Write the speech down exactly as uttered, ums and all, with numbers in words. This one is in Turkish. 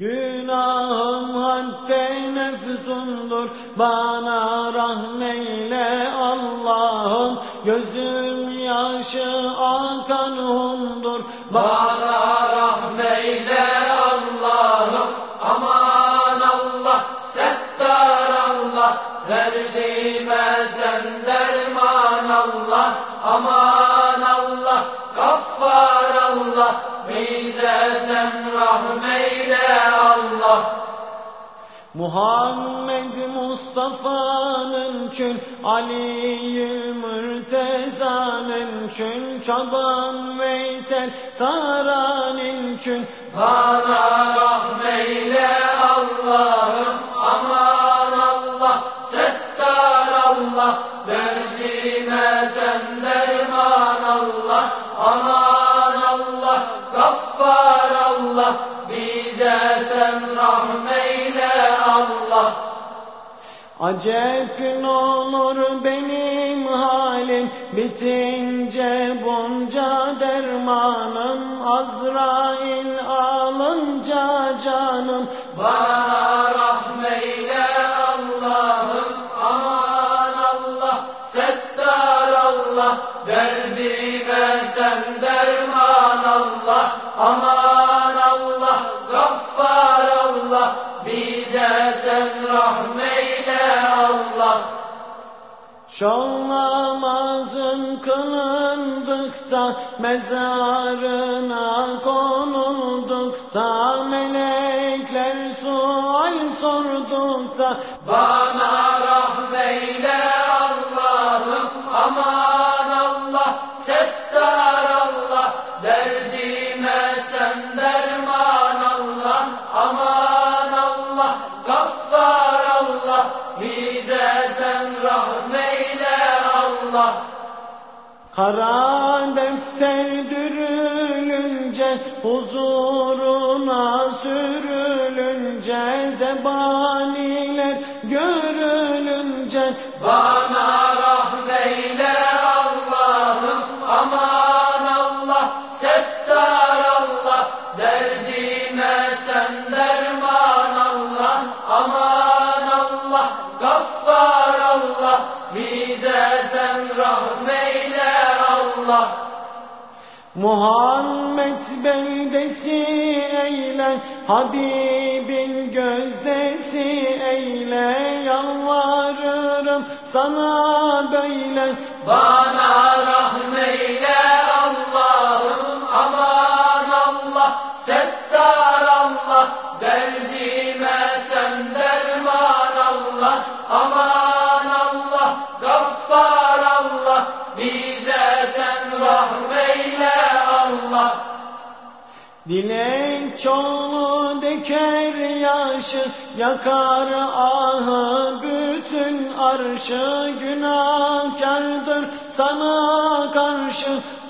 Günahım hadde nefsundur, bana rahmeyle Allah'ım. Gözüm yaşı akan humdur, bana rahmeyle Allah'ım. Aman Allah, settar Allah, verdiğime sen derman Allah. Aman Allah, gaffar Allah, bize sen rahmeyle Allah. Muhammed Mustafa'nın çün, Ali'ül Mürteza'nın çün, Çaban Veysel Kara'nın çün, bana rahmeyle Allah'ım. Aman Allah, settar Allah, verdiğime sen derman Allah. Aman Allah, gaffar Allah, bize sen rahmeyle Allah. Acep ne olur benim halim, bitince bunca dermanım. Azrail alınca canım, bana rahmeyle Allah'ım. Aman Allah, settar Allah, derdime sen derman Allah. Aman Allah, gaffar Allah, bize sen rahmeyle Allah. Şol namazın kılındıkta, mezarına konuldukta, melekler sual sordukta, bana rahmeyle Allah'ım. Aman Allah, settar Allah, derdime sen derman Allah. Aman Allah, gaffar Allah, bize sen rahmeyle Allah. Kara defter dürülünce, huzuruna sürülünce, zebaniler görülünce, bana rahmeyle Allah'ım. Aman Allah, settar Allah, derdime sen derman Allah. Aman Allah, gaffar Allah, bize sen rahmeyle Allah. Muhammed beldesi eyle, Habibin gözdesi eyle, yalvarırım sana böyle, bana rahmeyle Allah'ım. Aman Allah, settar Allah, derdime sen derman Allah. Aman Allah, gaffar Allah, bize sen rahmeyle Allah. Dilek çoğu deker yaşı, yakar ahı bütün arşı. Günahkardır sana karşı,